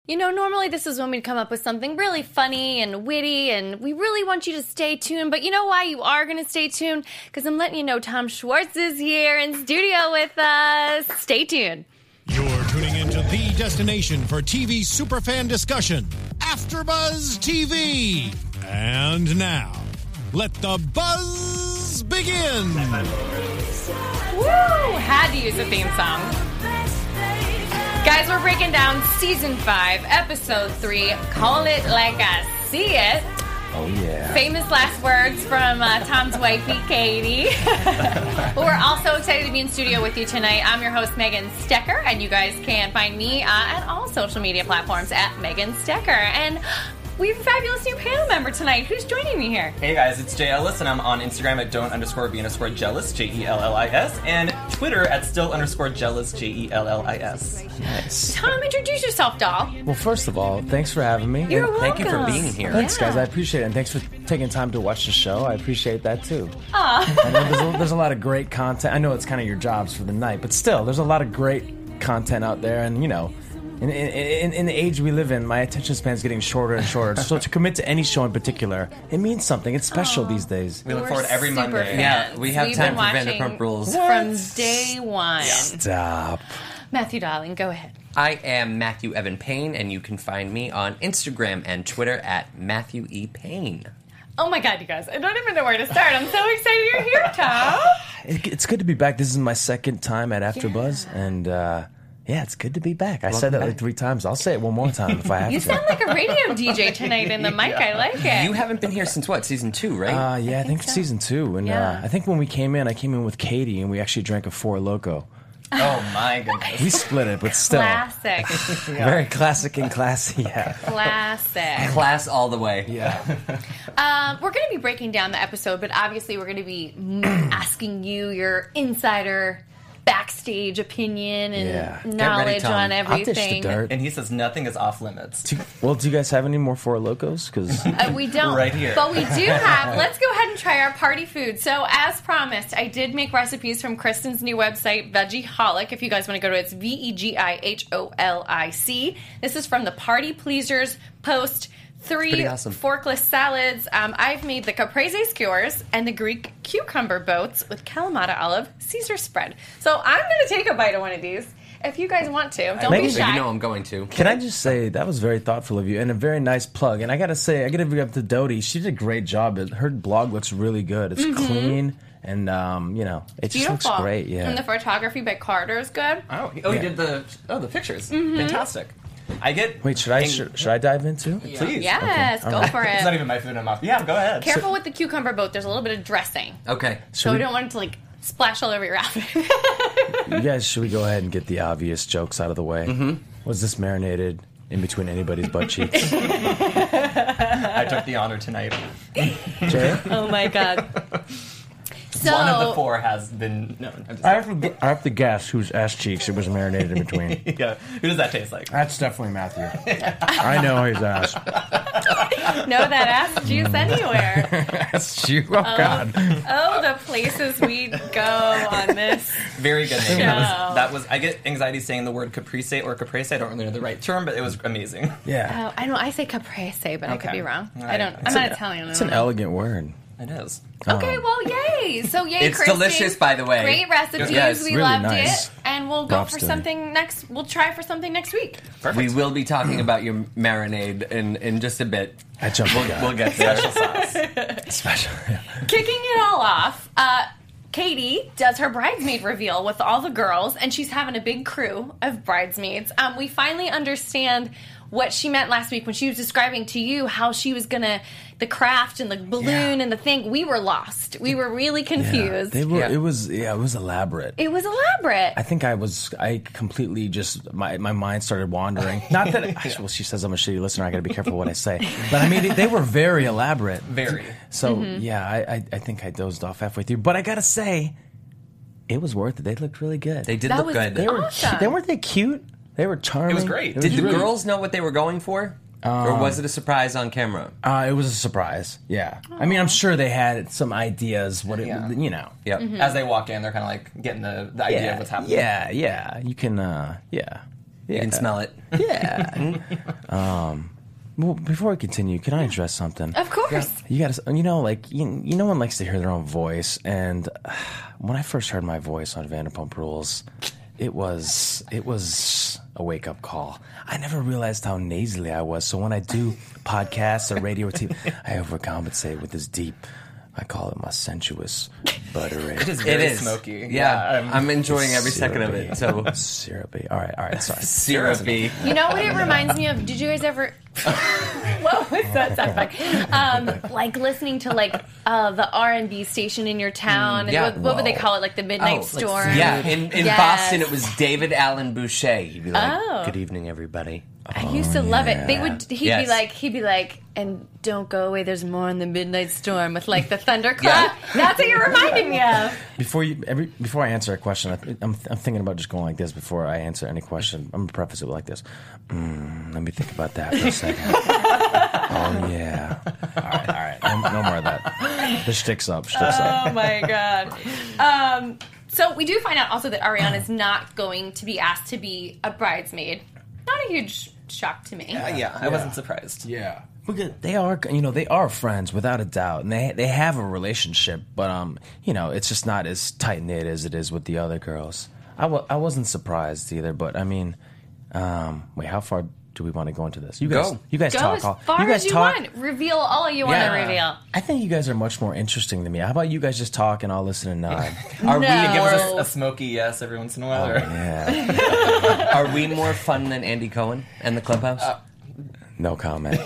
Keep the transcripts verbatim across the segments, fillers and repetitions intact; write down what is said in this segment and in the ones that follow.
You know, normally this is when we'd come up with something really funny and witty, and we really want you to stay tuned. But you know why you are going to stay tuned? Because I'm letting you know Tom Schwartz is here in studio with us. Stay tuned. You're tuning into the destination for T V superfan discussion, AfterBuzz T V. And now, let the buzz begin. Woo! Had to use the theme song. Guys, we're breaking down Season five, Episode three, Call It Like I See It. Oh, yeah. Famous last words from uh, Tom's wifey, Katie. But we're also excited to be in studio with you tonight. I'm your host, Megan Stecker, and you guys can find me uh, at all social media platforms at Megan Stecker. And we have a fabulous new panel member tonight. Who's joining me here? Hey guys, it's Jay Ellis, and I'm on Instagram at don't underscore be underscore jealous, J E L L I S, and Twitter at still underscore jealous, J E L L I S. Nice. Tom, introduce yourself, doll. Well, first of all, thanks for having me. You're And welcome. Thank you for being here. Thanks, Yeah. guys. I appreciate it. And thanks for taking time to watch the show. I appreciate that, too. Aw. I know there's a, there's a lot of great content. I know it's kind of your jobs for the night, but still, there's a lot of great content out there. And, you know, in, in, in, in the age we live in, my attention span is getting shorter and shorter. So to commit to any show in particular, it means something. It's special these days. We look We're forward to every super Monday. fans. Yeah, we have We've time been for watching Vanderpump Rules. from day one. Stop. Matthew Darling, go ahead. I am Matthew Evan Payne, and you can find me on Instagram and Twitter at Matthew E. Payne. Oh my God, you guys. I don't even know where to start. I'm so excited you're here, Tom. It, it's good to be back. This is my second time at AfterBuzz, yeah. and uh, yeah, it's good to be back. I said that like three times. I'll say it one more time if I have You to. sound like a radio D J tonight in the mic. I like it. You haven't been here since what, season two, right? Uh, yeah, I think, so. season two, and Yeah. uh, I think when we came in, I came in with Katie, and we actually drank a Four Loko. Oh my goodness. We split it, but still, Classic. very classic and classy. Yeah, Classic. Class all the way. yeah. Um, we're going to be breaking down the episode, but obviously we're going to be mm, asking you your insider backstage opinion and Yeah. Get ready, knowledge Tom. on I'll dish the everything. dirt. And he says nothing is off limits. Do- well, do you guys have any more Four Locos? Because Uh, we don't. Right here. But we do have, let's go ahead and try our party food. So, as promised, I did make recipes from Kristen's new website, Veggieholic. If you guys want to go to it, it's V E G I H O L I C. This is from the Party Pleasers post. Three pretty awesome. forkless salads. Um, I've made the caprese skewers and the Greek cucumber boats with Kalamata olive Caesar spread. So I'm going to take a bite of one of these if you guys want to. Don't Maybe- be So shy. you know I'm going to. can I just say that was very thoughtful of you and a very nice plug. And I gotta say, I gotta bring up to Dodie. She did a great job. Her blog looks really good. It's clean, and um, you know, it just Beautiful. looks great. Yeah. And the photography by Carter is good. Oh, he, oh, Yeah. he did the oh the pictures. Mm-hmm. Fantastic. I get. Wait, should I ang- should, should I dive into? Please. Yes, Okay. go All right. for It's not it. even my food in my mouth. Yeah, go ahead. Careful with the cucumber boat. There's a little bit of dressing. Okay. So we- we don't want it to, like, splash all over your outfit. You guys, should we go ahead and get the obvious jokes out of the way? Mm-hmm. Was this marinated in between anybody's butt cheeks? I took the honor tonight. Jay? Oh, my God. So, One of the four has been known. I'm just I have, to, I have to guess whose ass cheeks it was marinated in between. yeah. Who does that taste like? That's definitely Matthew. I know his ass. know that ass juice anywhere. That's you. Oh, God. Oh, the places we go on this. Very good name. Show. That was, that was. I get anxiety saying the word caprese or caprese. I don't really know the right term, but it was amazing. Yeah. Oh, I know. I say caprese, but I could Okay. be wrong. All I right. don't. I'm It's not an- Italian. I It's don't an know. elegant word. It is. Okay, Um, well, yay! So, yay, It's Christy. delicious, by the way. Great recipes. Yes, we really loved nice. it, and we'll go Props for to you. something next. We'll try for something next week. Perfect. We will be talking about your marinade in, in just a bit. I jumped the guy. We'll get there. Special sauce. Special. Kicking it all off, uh, Katie does her bridesmaid reveal with all the girls, and she's having a big crew of bridesmaids. Um, we finally understand what she meant last week when she was describing to you how she was gonna, the craft and the balloon Yeah. and the thing. We were lost. We were really Yeah, confused. they were. Yeah. It was. Yeah, it was elaborate. It was elaborate. I think I was. I completely just my my mind started wandering. Not that. I, well, she says I'm a shitty listener. I got to be careful what I say. But I mean, they, they were very elaborate. Very. So Mm-hmm. yeah, I, I I think I dozed off halfway through. But I gotta say, it was worth it. They looked really good. They did That look was good. They were. Awesome. Cute. They weren't they cute? They were charming. It was great. It Did was the really- girls know what they were going for? or was it a surprise on camera? Uh, it was a surprise. Yeah. I mean, I'm sure they had some ideas. What it, Yeah. you know. Yep. Mm-hmm. As they walk in, they're kind of like getting the, the idea Yeah. of what's happening. Yeah. Yeah. You can. Uh, yeah. You can smell it. Yeah. um, well, before we continue, can I address something? Of course. You got to, you know, like, you, you know, one likes to hear their own voice. And uh, when I first heard my voice on Vanderpump Rules, it was, it was a wake-up call. I never realized how nasally I was. So when I do podcasts or radio or T V, I overcompensate with this deep, I call it my sensuous buttery. It is very It is smoky. Yeah, I'm, I'm enjoying every second of it. So Syrupy. All right, all right, sorry. syrupy. You know what it reminds me of? Did you guys ever... What was that sound effect? Um, like listening to like uh, the R and B station in your town. And yeah. what, what would they Whoa. call it? Like the Midnight Oh, like, Storm? Yeah, in, in Yes. Boston it was David Allen Boucher. He'd be like, Oh. "Good evening, everybody." I used to love it. They would. He'd Yes. be like. He'd be like. And don't go away. There's more in the Midnight Storm with like the thunderclap. That's what you're reminding me of. Before you, every before I answer a question, I, I'm I'm thinking about just going like this before I answer any question. I'm gonna preface it like this. Mm, let me think about that for a second. Oh yeah. All right, all right. No, no more of that. The shtick's up. Shtick's up. Oh my god. Um, so we do find out also that Ariana's not going to be asked to be a bridesmaid. Not a huge shock to me. uh, yeah, I wasn't surprised. Yeah. Look, they are, you know, they are friends without a doubt, and they they have a relationship, but um, you know, it's just not as tight knit as it is with the other girls. I w- I wasn't surprised either, but I mean, um, wait, how far do we want to go into this? You guys, Go. you guys Go talk. as all, far you guys as you talk. want. Reveal all you Yeah. want to reveal. I think you guys are much more interesting than me. How about you guys just talk and I'll listen and nod? Are No. we Give more us a, a smoky yes every once in a while. Oh, or- yeah. Are we more fun than Andy Cohen and the Clubhouse? No comment.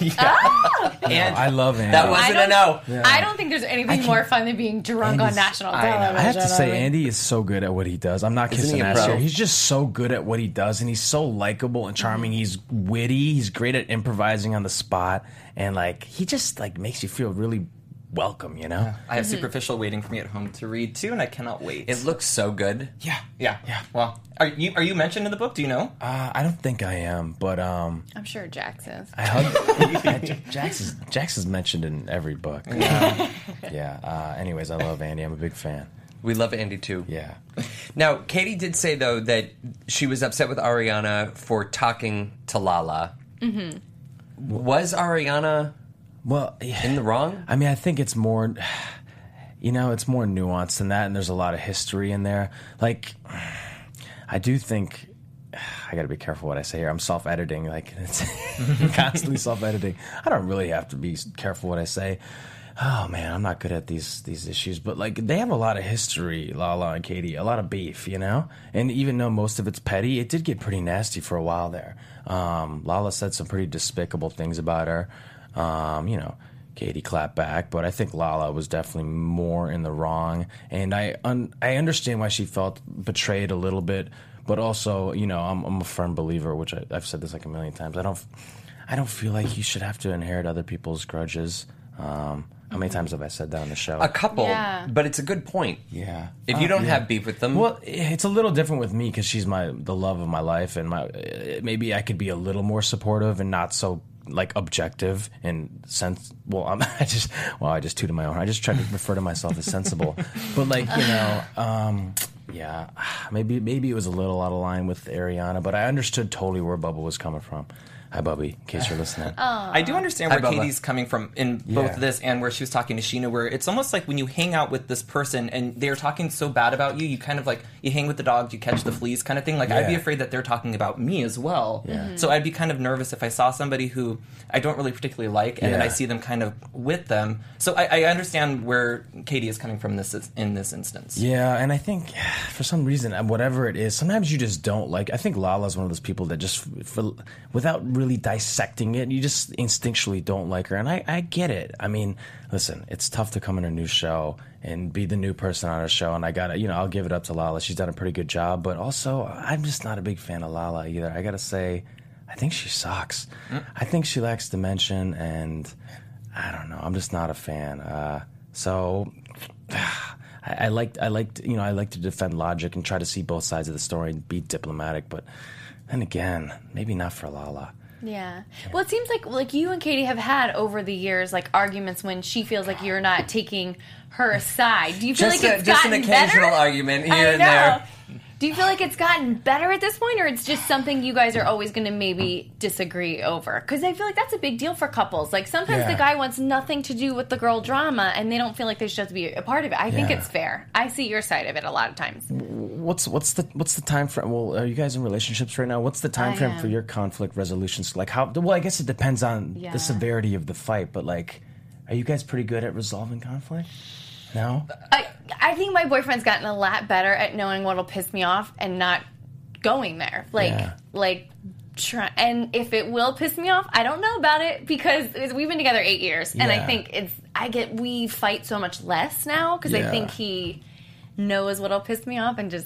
And I love Andy. that wasn't I a no. don't, I don't think there's anything more fun than being drunk on Andy's- national I know. television. I have to say, mean. Andy is so good at what he does. I'm not Isn't kissing he a ass pro? here. He's just so good at what he does, and he's so likable and charming. He's witty. He's great at improvising on the spot, and like he just like makes you feel really welcome. You know? I have Superficial waiting for me at home to read too, and I cannot wait. It looks so good. yeah, yeah, yeah. Well, are you are you mentioned in the book? Do you know? Uh, I don't think I am, but um, I'm sure Jax is. I hug. Jax is Jax is mentioned in every book. Yeah. yeah. Uh, anyways, I love Andy. I'm a big fan. We love Andy too. Yeah. Now, Katie did say though that she was upset with Ariana for talking to Lala. Mm-hmm. Was Ariana Well, yeah. in the wrong? I mean, I think it's more, you know, it's more nuanced than that, and there's a lot of history in there. Like, I do think, I gotta be careful what I say here. I'm self-editing, like, it's constantly self-editing. I don't really have to be careful what I say. Oh, man, I'm not good at these these issues, but, like, they have a lot of history, Lala and Katie, a lot of beef, you know? And even though most of it's petty, it did get pretty nasty for a while there. Um, Lala said some pretty despicable things about her. Um, you know, Katie clapped back, but I think Lala was definitely more in the wrong, and I un- I understand why she felt betrayed a little bit, but also, you know, I'm, I'm a firm believer, which I, I've said this like a million times. I don't, I don't feel like you should have to inherit other people's grudges. Um, how many times have I said that on the show? A couple, Yeah. but it's a good point. Yeah. If you Uh, don't yeah. have beef with them, Well, it's a little different with me because she's my the love of my life, and my uh, maybe I could be a little more supportive and not so like objective and sense. Well, I'm, I just well, I just tooted my own. I just try to refer to myself as sensible, but like you know, um, yeah, maybe maybe it was a little out of line with Ariana, but I understood totally where Bubba was coming from. Hi, Bubby, in case you're listening. I do understand Hi, where Bubba. Katie's coming from in both Yeah. this and where she was talking to Sheena, where it's almost like when you hang out with this person and they're talking so bad about you, you kind of like, you hang with the dogs, you catch the fleas kind of thing. Like, I'd be Yeah. afraid that they're talking about me as well. Yeah. Mhm. So I'd be kind of nervous if I saw somebody who I don't really particularly like and then Yeah. I see them kind of with them. So I, I understand where Katie is coming from this in this instance. Yeah, and I think for some reason, whatever it is, sometimes you just don't like. I think Lala's one of those people that just, for, without really dissecting it, you just instinctually don't like her, and I, I get it. I mean, listen, it's tough to come in a new show and be the new person on her show, and I gotta, you know, I'll give it up to Lala. She's done a pretty good job, but also I'm just not a big fan of Lala either. I gotta say, I think she sucks. Mm. I think she lacks dimension, and I don't know. I'm just not a fan. Uh, so. I, I like I like you know I like to defend logic and try to see both sides of the story and be diplomatic, but then again, maybe not for Lala. Yeah. Well, it seems like like you and Katie have had over the years like arguments when she feels like you're not taking her side. Do you feel just, like a, it's just an gotten occasional better? argument here I and know. there. Do Do you feel like it's gotten better at this point, or it's just something you guys are always going to maybe disagree over? Because I feel like that's a big deal for couples. Like, sometimes Yeah. the guy wants nothing to do with the girl drama, and they don't feel like they should have to be a part of it. I think Yeah. it's fair. I see your side of it a lot of times. What's what's the what's the time frame? Well, are you guys in relationships right now? What's the time I frame am. for your conflict resolutions? Like how? Well, I guess it depends on Yeah. the severity of the fight, but like, are you guys pretty good at resolving conflict? No. I, I think my boyfriend's gotten a lot better at knowing what'll piss me off and not going there. Like, Yeah. like, try, and if it will piss me off, I don't know about it because it's- we've been together eight years, and I Yeah. think it's. I get we fight so much less now because I Yeah. think he knows what'll piss me off and just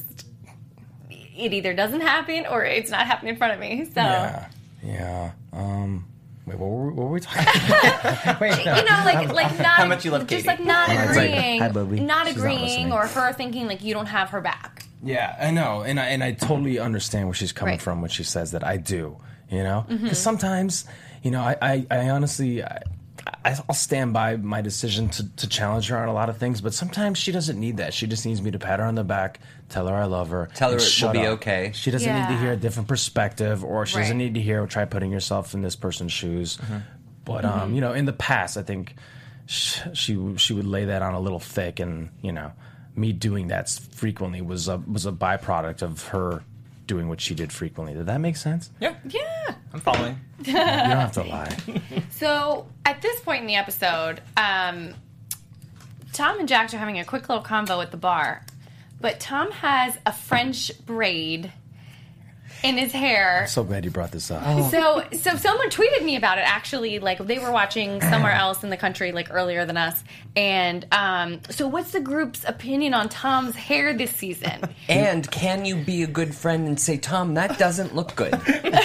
it either doesn't happen or it's not happening in front of me. So. Yeah. Yeah. Um. Wait, what were, what were we talking about? Wait, no. You know, like like not How much you love just Katie. like not Oh, it's like, agreeing, hi, Bobby. not She's not agreeing, listening. or her thinking like you don't have her back. Yeah, I know, and I and I totally understand where she's coming Right. from when she says that. I do, you know, because Mm-hmm. sometimes, you know, I I, I honestly. I, I- I'll stand by my decision to, to challenge her on a lot of things, but sometimes she doesn't need that. She just needs me to pat her on the back, tell her I love her, Tell her and it will shut be up. okay. She doesn't need to Yeah. hear a different perspective, or she doesn't Right. need to hear try putting yourself in this person's shoes. But Mm-hmm. um, you know, in the past, I think sh- she she would lay that on a little thick, and you know, me doing that frequently was a was a byproduct of her doing what she did frequently. Did that make sense? Yeah, Yeah. I'm following. You don't have to lie. So at this point in the episode, um, Tom and Jax are having a quick little convo at the bar, but Tom has a French braid in his hair. So glad you brought this up. So, so someone tweeted me about it. Actually, like they were watching somewhere else in the country, like earlier than us. And um, so, what's the group's opinion on Tom's hair this season? And can you be a good friend and say, Tom, that doesn't look good?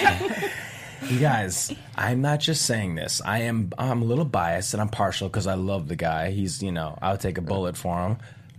You guys, I'm not just saying this. I am. I'm a little biased and I'm partial because I love the guy. He's, you know, I would take a bullet for him.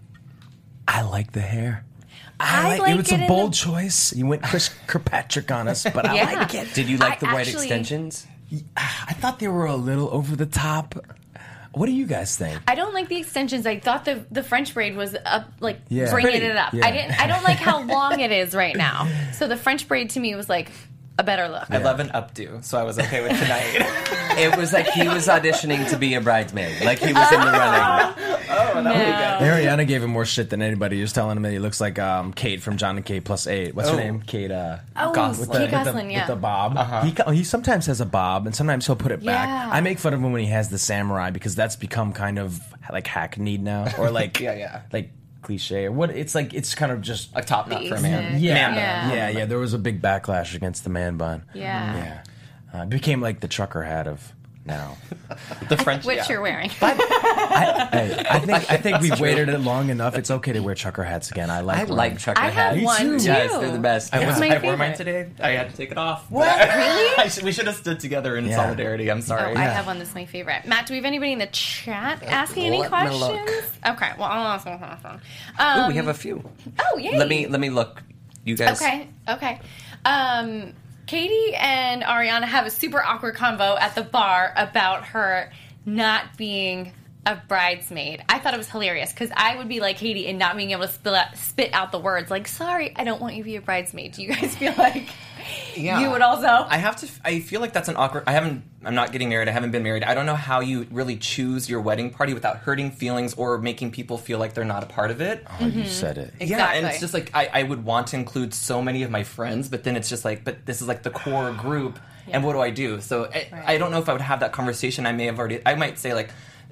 I like the hair. I like it. was it a in bold the- choice. You went Chris Kirkpatrick on us, but I Yeah. like it. Did you like I the white actually- extensions? I thought they were a little over the top. What do you guys think? I don't like the extensions. I thought the the French braid was up, like Yeah. bringing Pretty. it up. Yeah. I didn't. I don't like how long it is right now. So the French braid to me was like a better look. I love an updo, so I was okay with tonight. It was like he was auditioning to be a bridesmaid. Like he was in the running. No. Ariana gave him more shit than anybody. He was telling him that he looks like um, Kate from John and Kate Plus Eight. What's her Oh. name? Kate. Uh, Oh, Gosselin. Kate with the, Gosselin, yeah. with the bob. He co- he sometimes has a bob, and sometimes he'll put it back. Yeah. I make fun of him when he has the samurai because that's become kind of like hackneyed now, or like Yeah, yeah. like cliche or what. It's like it's kind of just A top knot for a man. Basic. yeah, Man bun. Yeah. yeah, yeah. There was a big backlash against the man bun. Yeah. yeah. Uh, it became like the trucker hat of now. The French, Which yeah. you're wearing. I, hey, I think I think we've waited it long enough. It's okay to wear trucker hats again. I like. I wearing- like trucker I have hats. one too. too. Yes, they're the best. I, was, my I wore mine favorite. today. I had to take it off. What? Really? I should, we should have stood together in Yeah. solidarity. I'm Oh, sorry. I have one that's my favorite. Matt, do we have anybody in the chat asking any let me look. questions? Okay, well, I'll ask one. Ooh, Um, we have a few. Oh, yay. Let me let me look. You guys. Okay, okay. Um, Katie and Ariana have a super awkward convo at the bar about her not being a bridesmaid. I thought it was hilarious because I would be like Katie and not being able to spill out, spit out the words like, sorry, I don't want you to be a bridesmaid. Do you guys feel like Yeah. you would also? I have to. I feel like that's an awkward. I haven't. I'm not getting married. I haven't been married. I don't know how you really choose your wedding party without hurting feelings or making people feel like they're not a part of it. Oh, you said it. Yeah, Exactly. and it's just like I, I would want to include so many of my friends, but then it's just like, but this is like the core group, and what do I do? So I, I don't know if I would have that conversation. I may have already. I might say like,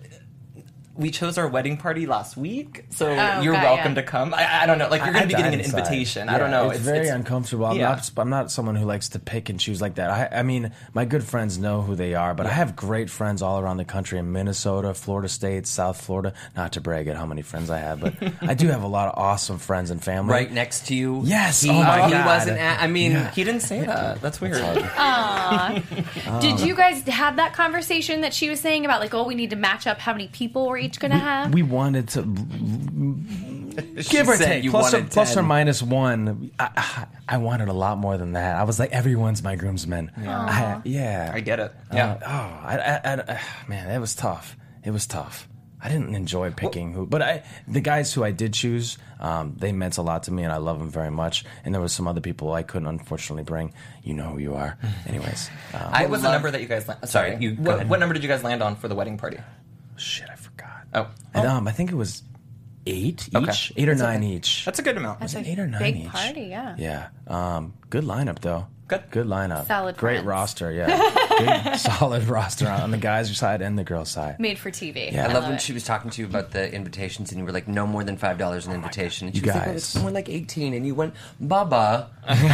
we chose our wedding party last week, so Oh, you're okay, welcome yeah. to come. I, I don't know. Like you're going to be I getting an died inside. invitation. I Yeah, don't know. It's, very uncomfortable. I'm yeah. not. I'm not someone who likes to pick and choose like that. I, I mean, my good friends know who they are, but I have great friends all around the country in Minnesota, Florida State, South Florida. Not to brag at how many friends I have, but I do have a lot of awesome friends and family. Right next to you. Yes. He, Oh my he God. wasn't. At, I mean, He didn't say that. That's weird. Did you guys have that conversation that she was saying about like, oh, we need to match up how many people we're each going to have? We wanted to she give or said take you plus or, wanted plus or ten. minus one. I, I, I wanted a lot more than that. I was like, everyone's my groomsman. I, yeah. I get it. Uh, Yeah. oh, I, I, I, man, it was tough. It was tough. I didn't enjoy picking who, but I the guys who I did choose, um, they meant a lot to me, and I love them very much. And there was some other people I couldn't unfortunately bring. You know who you are. Anyways, um, I was the number that you guys. La- Sorry, sorry, you- go what, ahead. what number did you guys land on for the wedding party? shit, I forgot. Oh, And, um, I think it was eight each, Okay. eight or That's nine okay. each. That's a good amount. That's a eight or nine big each. party, yeah. Yeah. Um, good lineup though. Good. Good lineup. Solid Great friends. roster. Yeah. Good, solid roster on the guys' side and the girls' side. Made for T V. Yeah. I love when it. she was talking to you about the invitations, and you were like, "No more than five dollars an invitation." And she You was like, "Oh, guys. it's more like eighteen." And you went, "Baba."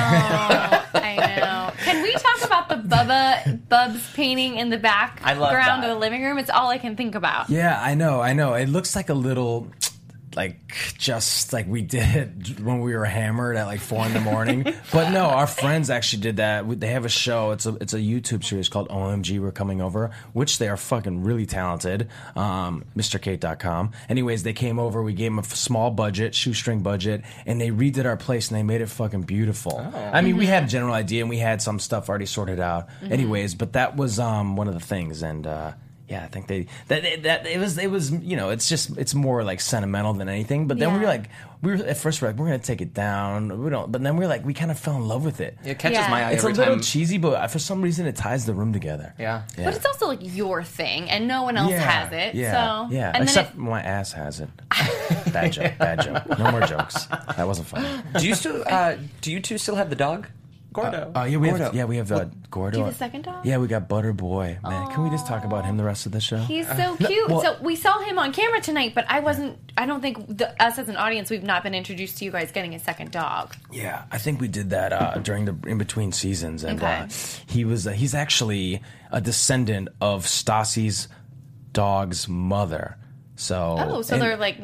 I know. Can we talk about the Bubba Bubs painting in the back I love ground that. of the living room? It's all I can think about. Yeah, I know, I know. It looks like a little, like, just like we did when we were hammered at like four in the morning. But no, our friends actually did that. We- They have a show. It's a it's a YouTube series called O M G We're Coming Over, which they are fucking really talented. Um, Mr Kate dot com. Anyways, they came over. We gave them a f- small budget, shoestring budget, and they redid our place and they made it fucking beautiful. I mean, we had a general idea and we had some stuff already sorted out. Anyways, but that was um, one of the things, and. Uh, Yeah, I think they that that it was it was you know it's just it's more like sentimental than anything. But then we were Yeah. like we were at first we're like we're gonna take it down. We don't. But then we we're like we kind of fell in love with it. It catches Yeah. my eye It's a every little time. cheesy, but for some reason it ties the room together. Yeah. Yeah. But it's also like your thing, and no one else yeah, has it. Yeah, so yeah. and Except then it, my ass has it. Bad joke. Bad joke. No more jokes. That wasn't funny. Do you still? Uh, do you two still have the dog? Gordo. Oh yeah, we Gordo. have yeah we have uh, Gordo. Do you have a second dog? Yeah, we got Butter Boy. Man, can we just talk about him the rest of the show? he's so cute. well- so we saw him on camera tonight, but I wasn't. I don't think the, us as an audience, we've not been introduced to you guys getting a second dog. Yeah, I think we did that uh, during the in between seasons, and Okay. uh, he was uh, he's actually a descendant of Stassi's dog's mother. So Oh, so and they're like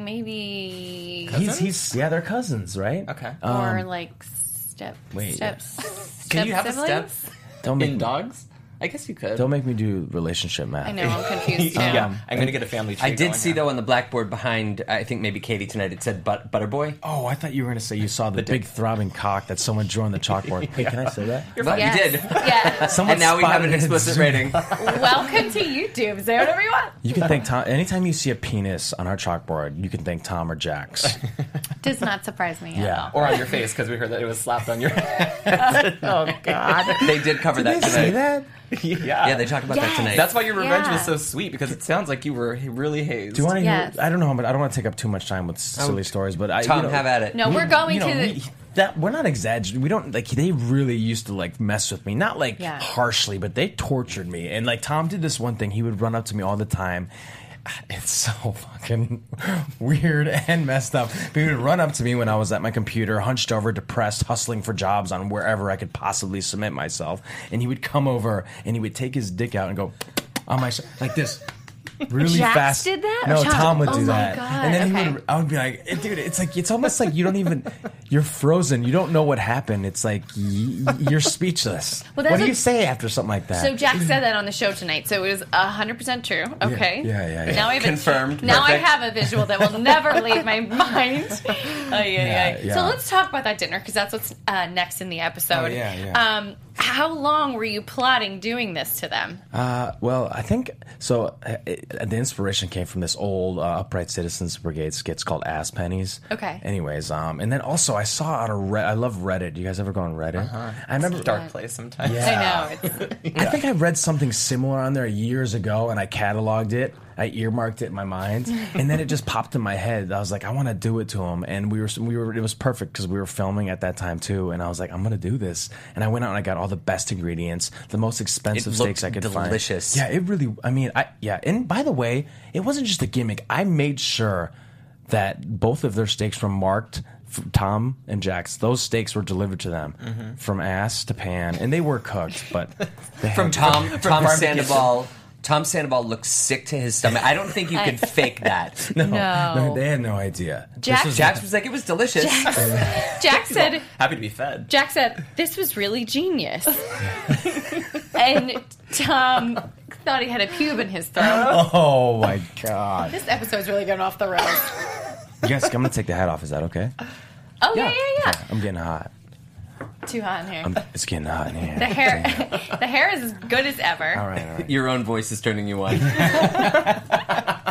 maybe he's he's yeah they're cousins, right? Okay. or like step wait. steps. Can you have a siblings? step Don't make in me, dogs? I guess you could. don't make me do relationship math. I know I'm confused too. yeah, I'm gonna get a family tree. I did going see here. though on the blackboard behind. I think maybe Katie tonight. It said but, Butterboy. Oh, I thought you were going to say you saw the big throbbing cock that someone drew on the chalkboard. Hey, can I say that? Well, Yes. you did. Yeah. Someone And now we have an spotted it. explicit rating. Welcome to YouTube. Say whatever you want. You can thank Tom. Anytime you see a penis on our chalkboard, you can thank Tom or Jax. Does not surprise me at Yeah. all. Or on your face because we heard that it was slapped on your head. Oh God. They did cover that Did they tonight. say that? yeah. Yeah, they talked about Yes. that tonight. That's why your revenge Yeah. was so sweet because it sounds like you were really hazed. Do you want to Yes. hear? I don't know, but I don't want to take up too much time with silly stories. But I, Tom, you know, have at it. No, we're going you know, to the. we, that we're not exaggerating. We don't like. They really used to like mess with me, not like Yeah. harshly, but they tortured me. And like Tom did this one thing. He would run up to me all the time. It's so fucking weird and messed up. But he would run up to me when I was at my computer, hunched over, depressed, hustling for jobs on wherever I could possibly submit myself. And he would come over and he would take his dick out and go on my sh- like this. Really Jax fast. did that? No, Or Tom? Tom would Oh do my that. God, And then okay. he would. I would be like, "Eh, dude, it's like it's almost like you don't even. You're frozen. You don't know what happened. It's like y- you're speechless. Well, that's what do what- you say after something like that? So Jack said that on the show tonight, so it was one hundred percent true. Okay. yeah, yeah, yeah. Now I have Confirmed. A, now Perfect. I have a visual that will never leave my mind. Oh, yeah, yeah. yeah. So let's talk about that dinner because that's what's uh, next in the episode. Oh, yeah, yeah. Um, how long were you plotting doing this to them? Uh, well, I think so. Uh, it, the inspiration came from this old uh, Upright Citizens Brigade skits called Ass Pennies. Okay. Anyways, um, and then also I saw out of Reddit. I love Reddit. You guys ever go on Reddit? I remember. Dark place sometimes. Yeah. I know. It's, I think I read something similar on there years ago, and I cataloged it. I earmarked it in my mind, and then it just popped in my head. I was like, I want to do it to him, and we were we were. It was perfect because we were filming at that time too, and I was like, I'm gonna do this, and I went out and I got all the best ingredients, the most expensive It steaks I looked could delicious. find. Yeah, it really. I mean, I yeah. And by the way, it wasn't just a gimmick. I made sure that both of their steaks were marked. f- Tom and Jax, those steaks were delivered to them Mm-hmm. from ass to pan, and they were cooked, but they From had- Tom, Tom barbecue. Sandoval. Tom Sandoval looks sick to his stomach. I don't think you can fake that. No, No. no, they had no idea. Jack- This was- Jax was like, it was delicious. Jack said. Happy to be fed. Jack said, "This was really genius," and Tom thought he had a pube in his throat. oh my god! This episode's really going off the rails. You guys, I'm gonna take the hat off. Is that okay? Oh yeah, yeah, yeah. Okay, I'm getting hot. Too hot in here. I'm, it's getting hot in here. The hair, the hair is as good as ever. All right, all right. Your own voice is turning you on.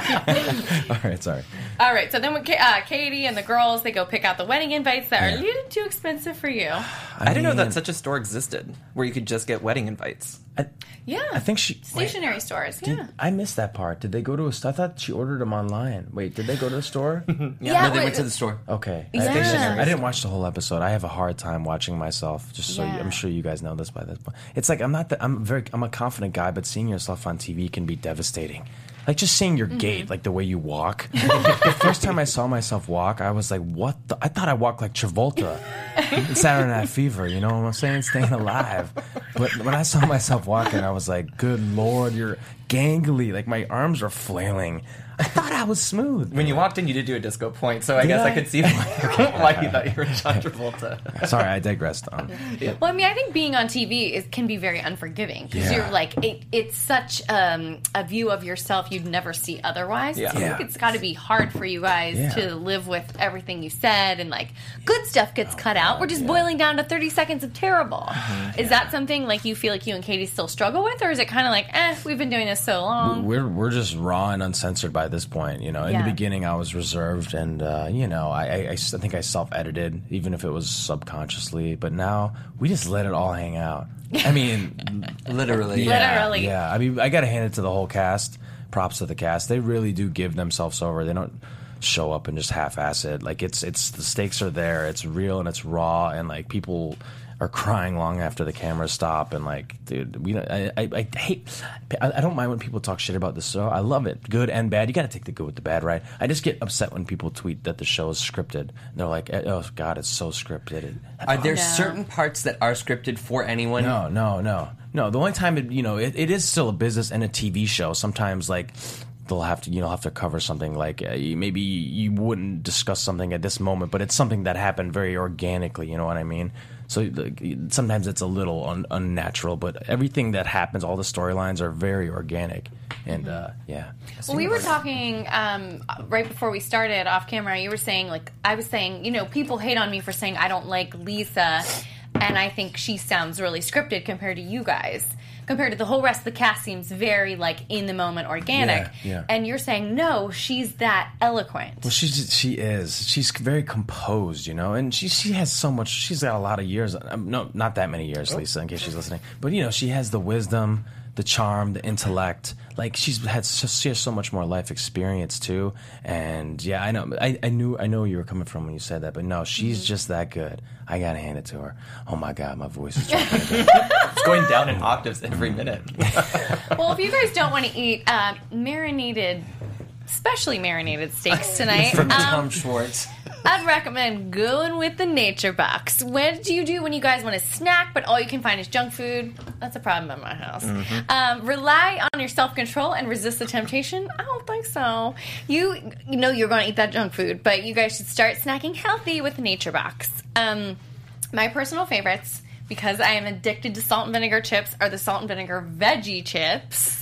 All right, sorry. All right, so then when Ka- uh, Katie and the girls, they go pick out the wedding invites that are Yeah. a little too expensive for you. I, I didn't know mean, that such a store existed where you could just get wedding invites. I, Yeah. I think she... Stationary stores, Did, yeah. I missed that part. Did they go to a store? I thought she ordered them online. Wait, did they go to the store? Yeah, No, they wait, went to the store. Okay. Yeah. I, Stationary I didn't watch the whole episode. I have a hard time watching myself. Just so Yeah. you, I'm sure you guys know this by this point. It's like I'm not that I'm very I'm a confident guy, but seeing yourself on T V can be devastating. Like just seeing your gait, like the way you walk. The first time I saw myself walk, I was like, "What?" The? I thought I walked like Travolta in Saturday Night Fever. You know what I'm saying? Staying alive. But when I saw myself walking, I was like, "Good Lord, you're gangly." Like my arms are flailing. I thought I was smooth. When you walked in, you did do a disco point, so I Did guess I? I? could see why, why you thought you were John Travolta. Sorry, I digressed. Um, Well, I mean, I think being on T V is can be very unforgiving because Yeah. you're like it, it's such um, a view of yourself you'd never see otherwise. Yeah. So I Yeah. think it's got to be hard for you guys Yeah. to live with everything you said and like good stuff gets cut out. We're just yeah. boiling down to thirty seconds of terrible. Mm-hmm. Is that something like you feel like you and Katie still struggle with, or is it kind of like, eh, we've been doing this so long? we're we're just raw and uncensored by this point. You know, in Yeah. the beginning, I was reserved, and uh, you know, I, I, I s- I think I self-edited, even if it was subconsciously. But now we just let it all hang out. I mean, Literally. yeah, Literally. yeah. I mean, I got to hand it to the whole cast. Props to the cast. They really do give themselves over. They don't show up and just half-ass it. Like it's it's the stakes are there. It's real and it's raw, and like people are crying long after the cameras stop. And like, dude, we don't, I, I I hate. I, I don't mind when people talk shit about the show. I love it, good and bad. You got to take the good with the bad, right? I just get upset when people tweet that the show is scripted. And they're like, oh God, it's so scripted. Are there No. certain parts that are scripted for anyone? No, no, no, no. The only time it, you know, it, it is still a business and a T V show. Sometimes, like, they'll have to, you know, have to cover something like uh, you- maybe you wouldn't discuss something at this moment, but it's something that happened very organically. You know what I mean? So like, sometimes it's a little un- unnatural, but everything that happens, all the storylines are very organic, and uh, yeah. Well, we were talking um, right before we started off camera. You were saying, like, I was saying, you know, people hate on me for saying I don't like Lisa, and I think she sounds really scripted compared to you guys. Compared to the whole rest of the cast, seems very like in the moment, organic. Yeah, yeah. And you're saying no, she's that eloquent. Well, she's she is. She's very composed, you know, and she she has so much. She's got a lot of years. Um, no, not that many years, Lisa, in case she's listening. But you know, she has the wisdom, the charm, the intellect. Like she's had so, she has so much more life experience too. And yeah, I know. I, I knew I know where you were coming from when you said that. But no, she's Mm-hmm. just that good. I gotta hand it to her. Oh my God, my voice is dropping again. It's going down in octaves every minute. Well, if you guys don't want to eat uh, marinated, specially marinated steaks tonight, From um, Tom Schwartz. I'd recommend going with the Nature Box. What do you do when you guys want to snack, but all you can find is junk food? That's a problem in my house. Um, rely on your self-control and resist the temptation? I don't think so. You, you know you're going to eat that junk food, but you guys should start snacking healthy with the Nature Box. Um, my personal favorites, because I am addicted to salt and vinegar chips, are the salt and vinegar veggie chips.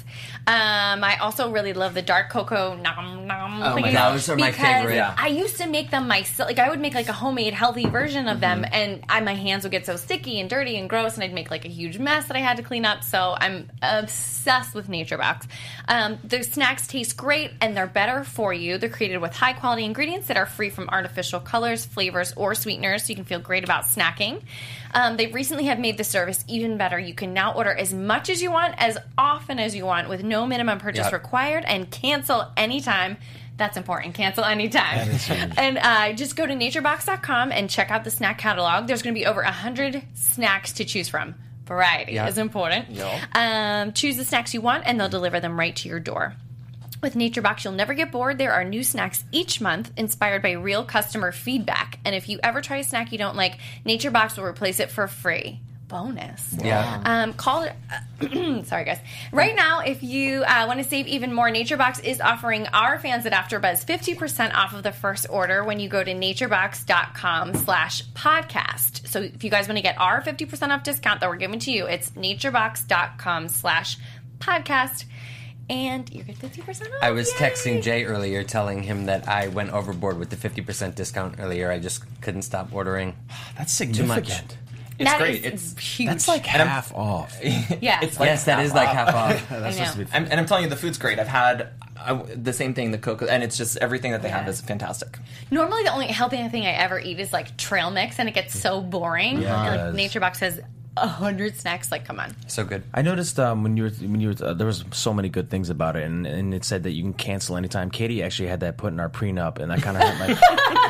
Um, I also really love the dark cocoa nom nom. Oh my thingies God, those are my because favorite. Yeah. I used to make them myself. Like I would make like a homemade healthy version of them, and I, my hands would get so sticky and dirty and gross, and I'd make like a huge mess that I had to clean up. So I'm obsessed with Nature Box. Um, the snacks taste great, and they're better for you. They're created with high quality ingredients that are free from artificial colors, flavors, or sweeteners, so you can feel great about snacking. Um, they recently have made the service even better. You can now order as much as you want, as often as you want, with no minimum purchase Yep. required, and cancel anytime. That's important. Cancel anytime. That is huge. And uh, just go to naturebox dot com and check out the snack catalog. There's going to be over one hundred snacks to choose from. Variety Yeah. is important. Yeah. Um, choose the snacks you want, and they'll deliver them right to your door. With NatureBox, you'll never get bored. There are new snacks each month inspired by real customer feedback. And if you ever try a snack you don't like, NatureBox will replace it for free. Bonus. Yeah. Um, call it. Sorry, guys. Right now, if you uh, want to save even more, NatureBox is offering our fans at AfterBuzz fifty percent off of the first order when you go to naturebox dot com slash podcast. So if you guys want to get our fifty percent off discount that we're giving to you, it's naturebox dot com slash podcast. And you get fifty percent off. I was Yay! texting Jay earlier telling him that I went overboard with the fifty percent discount earlier. I just couldn't stop ordering. That's much. significant. It's That great. is It's huge. That's like And I'm- half off. yeah. it's like yes, that is like half off. That's I know. supposed to be. I'm, and I'm telling you, the food's great. I've had I, the same thing, the Coke, and it's just everything that they have Yeah. is fantastic. Normally, the only healthy thing I ever eat is like trail mix, and it gets so boring. Yeah, it And, does. like Nature Box has a hundred snacks. Like, come on. So good. I noticed um, when you were when you were uh, there was so many good things about it, and, and it said that you can cancel anytime. Katie actually had that put in our prenup, and that kind of hurt my.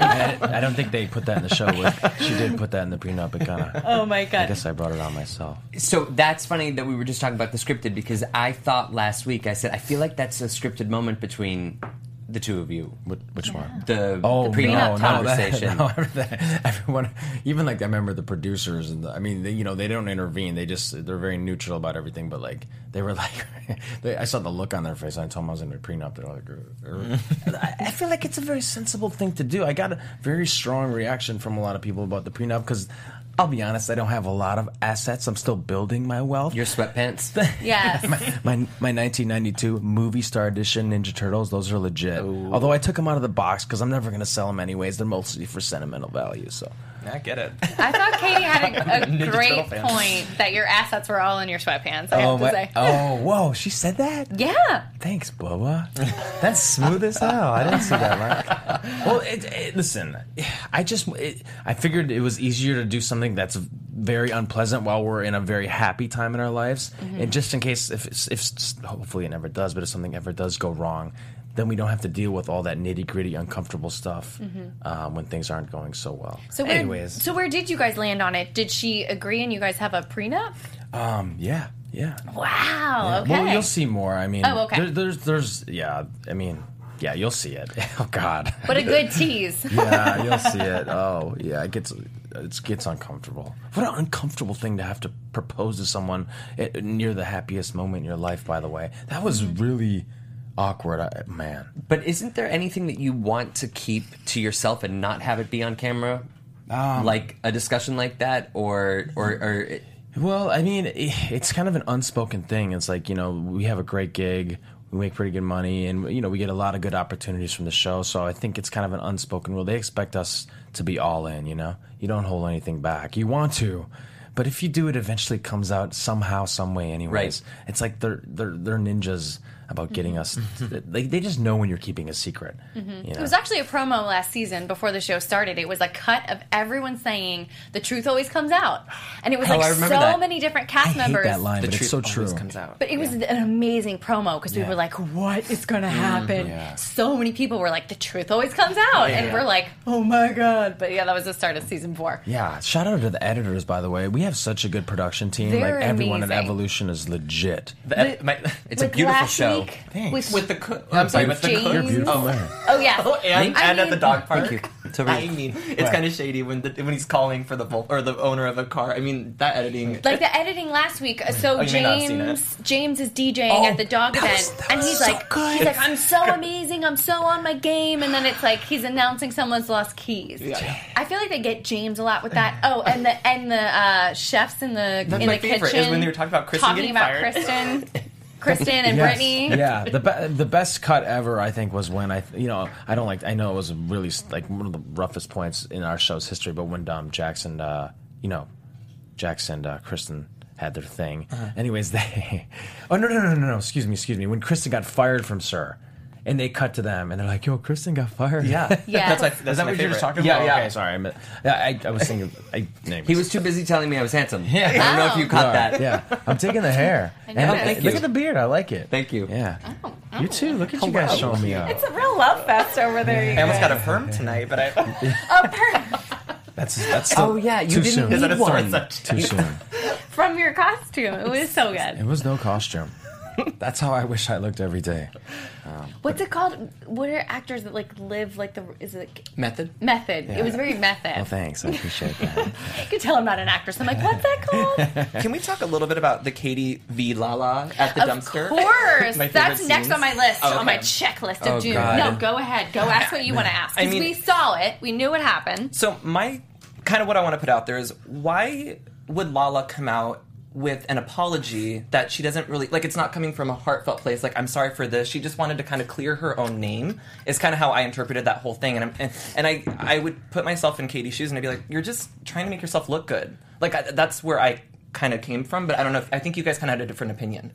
I, I don't think they put that in the show. But she did put that in the prenup. It kind of. Oh my I god. guess I brought it on myself. So that's funny that we were just talking about the scripted, because I thought last week, I said, I feel like that's a scripted moment between the two of you. Which, which one? The, Oh the no, prenup no, that, conversation. no, that- everyone, even like I remember the producers, and the, I mean, they, you know, they don't intervene. They just they're very neutral about everything. But like they were like, they, I saw the look on their face. I told them I was in a prenup. They're like, "Er, er." I, I feel like it's a very sensible thing to do. I got a very strong reaction from a lot of people about the prenup because. I'll be honest, I don't have a lot of assets. I'm still building my wealth. Your sweatpants. Yes. my, my my nineteen ninety-two movie star edition Ninja Turtles, those are legit. Although I took them out of the box because I'm never going to sell them anyways. They're mostly for sentimental value. So I get it. I thought Katie had a, a Ninja great Turtle fan. point that your assets were all in your sweatpants. I have to my- say. oh, whoa, she said that? Yeah. Thanks, Bubba. That's smooth as hell. I didn't see that, Mark. Well, it, it, listen, I just it, I figured it was easier to do something that's very unpleasant while we're in a very happy time in our lives, and just in case if it's- if it's- hopefully it never does, but if something ever does go wrong, then we don't have to deal with all that nitty gritty, uncomfortable stuff um, when things aren't going so well. So where, anyways, so where did you guys land on it? Did she agree and you guys have a prenup? um, yeah, yeah. Wow. Okay. Well, you'll see more. I mean, Oh, okay. there, there's, there's, yeah. I mean, yeah, you'll see it. Oh God. But a good tease. Yeah, you'll see it. Oh, yeah, it gets it gets uncomfortable. What an uncomfortable thing to have to propose to someone at, near the happiest moment in your life. By the way, that was really awkward. I, man, But isn't there anything that you want to keep to yourself and not have it be on camera? Um, like a discussion like that? Or, or, or well, I mean, it's kind of an unspoken thing. It's like, you know, we have a great gig. We make pretty good money, and you know we get a lot of good opportunities from the show. So I think it's kind of an unspoken rule. They expect us to be all in. You know, you don't hold anything back. You want to, but if you do, it eventually comes out somehow, some way. Anyways, Right. It's like they're they're they're ninjas about getting us. They they just know when you're keeping a secret. You know? It was actually a promo last season before the show started. It was a cut of everyone saying the truth always comes out, and it was Oh, like I so remember that. many different I cast hate members. that line, The but truth it's so true. always comes out. But it was an amazing promo because we Yeah. were like, "What is going to happen?" Yeah. So many people were like, "The truth always comes out," and Yeah. we're like, "Oh my god!" But yeah, that was the start of season four. Yeah, shout out to the editors, by the way. We have such a good production team. They're like everyone amazing. in Evolution is legit. The, my, it's a Like beautiful last show. week Thanks. with, with the cook. I'm sorry, with the James. cook. You're beautiful Oh. man. oh yeah, Oh, and, I and at the mean- dog park. Thank you. So I mean, it's Right. kind of shady when the, when he's calling for the vol- or the owner of a car. I mean, that editing. like the editing last week. uh, So Oh, you may not have seen James, James is DJing Oh, at the dog that event, was- that and was he's so like, good. he's like, I'm so amazing, I'm so on my game, and then it's like he's announcing someone's lost keys. Yeah, yeah. I feel like they get James a lot with that. Oh, and the and the uh, chefs in the That's in my the favorite, kitchen is when they were talking about Kristen talking getting about fired. Kristen. Kristen and Yes. Brittany. Yeah, the be- the best cut ever, I think, was when I, you know, I don't like, I know it was really like one of the roughest points in our show's history, but when um, Jackson, uh, you know, Jackson and uh, Kristen had their thing. Anyways, they, oh no no no no no, excuse me, excuse me, when Kristen got fired from Sir, and they cut to them, and they're like, "Yo, Kristen got fired." Yeah, Yeah. That's my, Is that's that my what you're just favorite. talking Yeah, about? yeah. Okay, sorry. I, meant, yeah, I, I was thinking. I, anyways. He was too busy telling me I was handsome. Yeah. I don't know if you caught All right, that. Yeah, I'm taking the hair. I And know. uh, Thank look you. at the beard. I like it. Thank you. Yeah. Oh, You too. Look at you guys showing me up. It's a real love fest over there. I almost got a perm tonight, but I. a per- That's that's still Oh yeah, you too didn't soon. Is that need a sword one. such? Too soon. from your costume. It was so It good. was no costume. That's how I wish I looked every day. What's it called? What are actors that like live like the? Is it Method. method? It was very method. Well, thanks. I appreciate that. You can tell I'm not an actress. I'm like, what's that called? Can we talk a little bit about the Katie v. Lala at the Of dumpster? course, My favorite that's next scenes. on my list, Oh, on my okay. checklist of Oh, doom. God. No, go ahead. Go ask what you want to ask. I Because mean- we saw it. We knew what happened. So my kind of what I want to put out there is why would Lala come out with an apology that she doesn't really like? It's not coming from a heartfelt place. Like, I'm sorry for this. She just wanted to kind of clear her own name. Is kind of how I interpreted that whole thing. And I'm, and, and I I would put myself in Katie's shoes and I'd be like, you're just trying to make yourself look good. Like I, that's where I kind of came from. But I don't know. If, I think you guys kind of had a different opinion.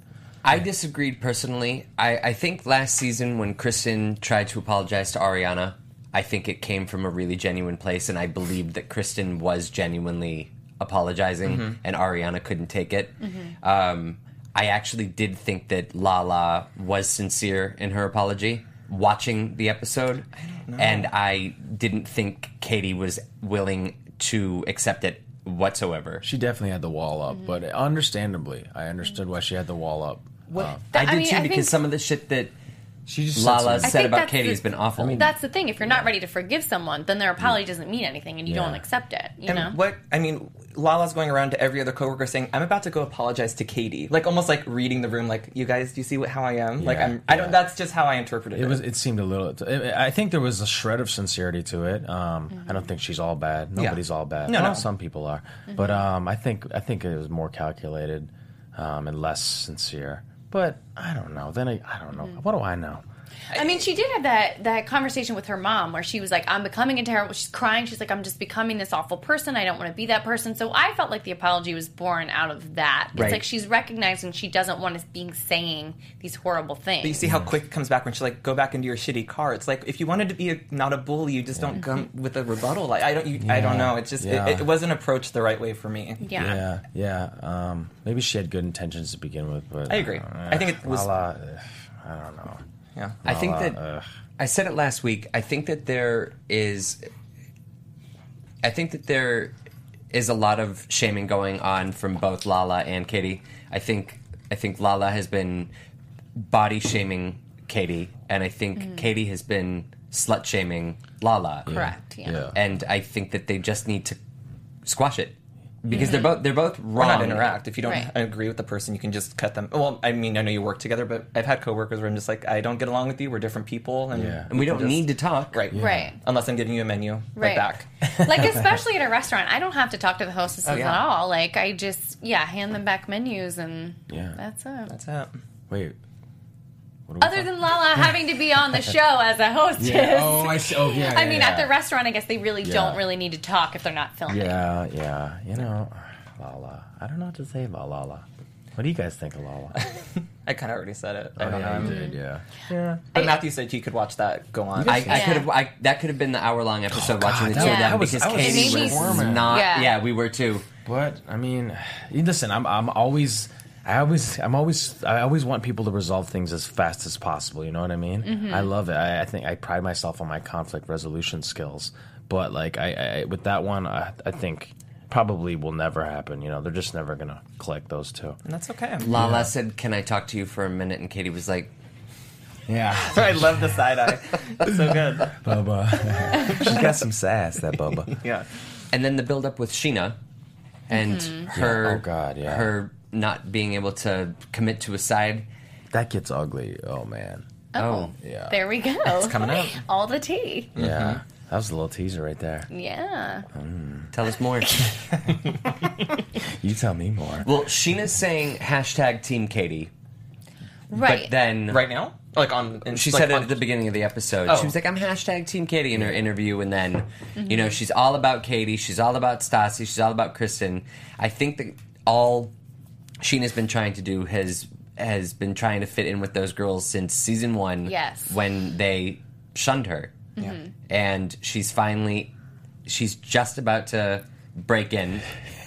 I disagreed personally. I, I think last season when Kristen tried to apologize to Ariana, I think it came from a really genuine place, and I believed that Kristen was genuinely apologizing, mm-hmm. and Ariana couldn't take it. Mm-hmm. Um, I actually did think that Lala was sincere in her apology watching the episode, I and I didn't think Katie was willing to accept it whatsoever. She definitely had the wall up, mm-hmm. but understandably, I understood why she had the wall up. What? Uh, I did I mean, too, I because think- some of the shit that she just Lala said, said about that's Katie the- has been awful. I mean, That's the thing. If you're not ready to forgive someone, then their apology doesn't mean anything, and you Yeah. don't accept it. You And know. what I mean, Lala's going around to every other coworker saying, "I'm about to go apologize to Katie," like almost like reading the room, like, "You guys, do you see what, how I am?" like, Yeah, I'm. I don't. yeah. That's just how I interpreted it. It was. It seemed a little. It, I think there was a shred of sincerity to it. Um, Mm-hmm. I don't think she's all bad. Nobody's all bad. No, well, no. some people are, Mm-hmm. but um, I think I think it was more calculated um, and less sincere. But I don't know. Then I, I don't know. Mm-hmm. What do I know? I mean, she did have that, that conversation with her mom where she was like, I'm becoming a terrible... She's crying. She's like, I'm just becoming this awful person. I don't want to be that person. So I felt like the apology was born out of that. It's Right. like she's recognizing she doesn't want to be saying these horrible things. But you see how quick it comes back when she's like, "Go back into your shitty car." It's like, if you wanted to be a, not a bully, you just don't come with a rebuttal. Like I don't. You, I don't know. It's just Yeah. it, it wasn't approached the right way for me. Yeah. Yeah, yeah. Um, maybe she had good intentions to begin with, but I agree. uh, I think it was- Lala, ugh, I don't know. Yeah. I think Lala, that ugh. I said it last week. I think that there is. I think that there is a lot of shaming going on from both Lala and Katie. I think I think Lala has been body shaming Katie, and I think Katie has been slut shaming Lala. Correct. Yeah. Yeah. And I think that they just need to squash it because they're both they're both Or wrong. not interact. If you don't Right. agree with the person, you can just cut them. Well, I mean, I know you work together, but I've had coworkers where I'm just like, I don't get along with you. We're different people, and, Yeah. And we don't just- need to talk. right, Right. Unless I'm giving you a menu Right. right back. Like, especially at a restaurant, I don't have to talk to the hostesses Oh, yeah. at all. Like, I just, yeah, hand them back menus and Yeah. that's it. That's it. Wait. What are we Other than Lala having to be on the show as a hostess. Yeah. Oh, I see. Oh, yeah. I yeah, mean, yeah. at the restaurant, I guess they really Yeah. don't really need to talk if they're not filming. Yeah, yeah. You know, Lala. I don't know what to say about Lala. What do you guys think of Lala? I kind of already said it. I Oh, don't yeah, know. you did, yeah. Yeah. But Matthew said you could watch that go on. I, I Yeah. could have. I, that could have been the hour long episode Oh, watching God, the that two was- of them that was- because that was Katie It made was me squirming. not. Yeah. Yeah. we were too. But I mean, you listen. I'm I'm always I always I'm always I always want people to resolve things as fast as possible. You know what I mean? Mm-hmm. I love it. I, I think I pride myself on my conflict resolution skills. But like I, I with that one, I, I think probably will never happen. You know, they're just never gonna click those two. and that's okay. Lala said, "Can I talk to you for a minute?" And Katie was like, Yeah, I love the side eye. It's so good. Bubba. She's got some sass, that Bubba. Yeah. and then the build up with Sheena and her. Yeah. Oh, God, yeah. Her not being able to commit to a side. That gets ugly. Oh man. Oh, Yeah. There we go. It's coming up. All the tea. Yeah. That was a little teaser right there. Yeah. tell us more. You tell me more. Well, Sheena's saying hashtag Team Katie, Right. but then Right now? Like on. And she like said it on- at the beginning of the episode. Oh. She was like, "I'm hashtag Team Katie" in her interview, and then, you know, she's all about Katie. She's all about Stassi. She's all about Kristen. I think that all Sheena's been trying to do has has been trying to fit in with those girls since season one. Yes. when they shunned her, and she's finally she's just about to break in,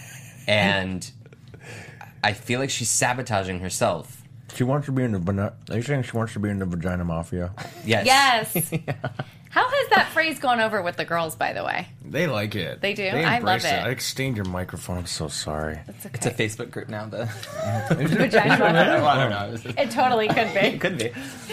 and I feel like she's sabotaging herself. She wants to be in the vagina. Are you saying she wants to be in the vagina mafia? Yes. Yes. How has that phrase gone over with the girls, by the way? They like it. They do? I love embrace it. I extended your microphone. I'm so sorry. It's It's a okay. Facebook group now. The Vagina mafia. I don't know. It's just- It totally could be. It could be.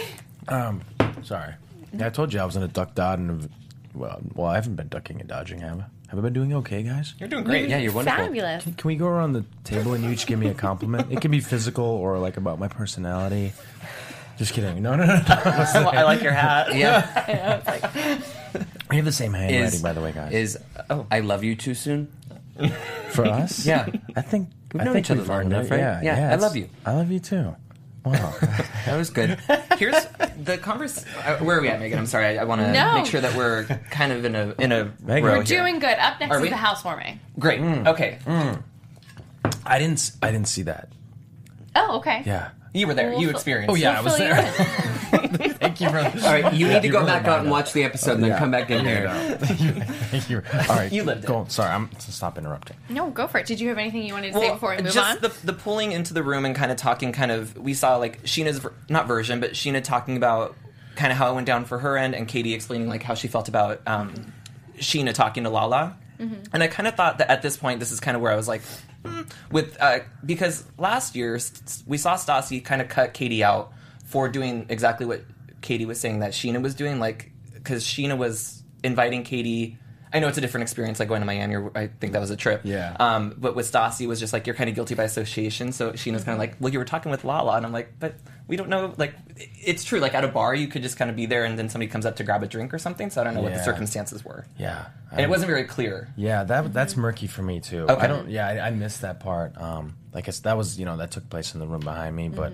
Sorry. Yeah, I told you I was in a duck dodge and a, well, well, I haven't been ducking and dodging, have I? Have I been doing okay, guys? You're doing great. Yeah, you're wonderful. Fabulous. Can we go around the table and you each give me a compliment? It can be physical or like about my personality. Just kidding. No, no, no. no. Well, I like your hat. Yeah. We have the same handwriting, Is by the way, guys. is oh, I love you too soon? For us? Yeah. I think We've I known think each other we've long earned enough, it. right? Yeah, Yeah, I it's- love you. I love you too. Wow. That was good. Here's the converse. Uh, where are we at, Megan? I'm sorry. I, I want to No. make sure that we're kind of in a in a Megan. row We're We're here. doing good. Up next Are is we? the housewarming. Great. Okay. I didn't. I didn't see that. Oh, okay. Yeah. You were there. We'll you fill- experienced. Oh yeah, I We'll was fill you there. in. Thank you for. All right, you need to go back out and watch the episode and then Yeah. come back in here. Thank you. Thank you. All right, You lived it. Go. Sorry, I'm stop interrupting. No, go for it. Did you have anything you wanted to say before we move just on? the the pulling into the room and kind of talking, kind of we saw like Sheena's ver- not version, but Sheena talking about kind of how it went down for her end, and Katie explaining like how she felt about um, Sheena talking to Lala. Mm-hmm. And I kind of thought that at this point, this is kind of where I was like, hmm, with uh, because last year s- we saw Stassi kind of cut Katie out for doing exactly what Katie was saying that Sheena was doing, like because Sheena was inviting Katie. I know it's a different experience, like going to Miami, or I think that was a trip. Yeah. Um, but with Stassi was just like, you're kind of guilty by association. So Sheena's kind of like, well, you were talking with Lala. And I'm like, but we don't know. Like, it's true. Like, at a bar, you could just kind of be there and then somebody comes up to grab a drink or something. So I don't know what the Yeah. circumstances were. Yeah, And it wasn't very clear. Yeah, that that's murky for me too. Okay. I don't. Yeah, I, I missed that part. Um, like it's, that was you know that took place in the room behind me, but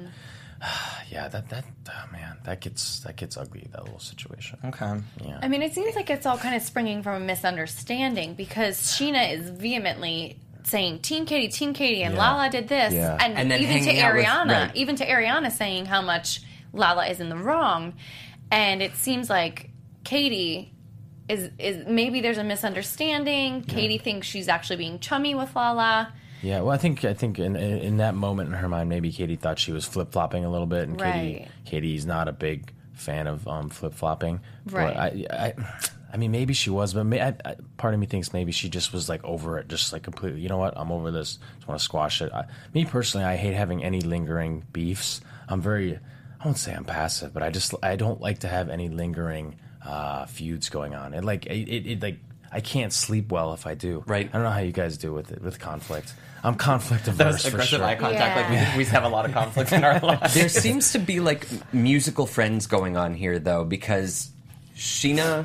yeah, that that oh, man, that gets that gets ugly. That little situation. Okay. Yeah. I mean, it seems like it's all kind of springing from a misunderstanding because Sheena is vehemently saying Team Katie, Team Katie, and Yeah. Lala did this, Yeah. and, And then even to hanging out with- Ariana, right. even to Ariana saying how much Lala is in the wrong, and it seems like Katie is is maybe there's a misunderstanding. Katie thinks she's actually being chummy with Lala. Yeah, well, I think I think in, in in that moment in her mind, maybe Katie thought she was flip flopping a little bit, and Katie Right. Katie's not a big fan of um, flip flopping. Right. But I, I, I mean, maybe she was, but may, I, I, part of me thinks maybe she just was like over it, just like completely. You know what? I'm over this. Just want to squash it. I, me personally, I hate having any lingering beefs. I'm very. I won't say I'm passive, but I just I don't like to have any lingering uh, feuds going on. It like it, it, it like. I can't sleep well if I do. Right. I don't know how you guys do with it with conflict. I'm conflict That averse was for aggressive sure. eye contact. Yeah. Like, we, we have a lot of conflict in our lives. There seems to be like musical friends going on here, though, because Sheena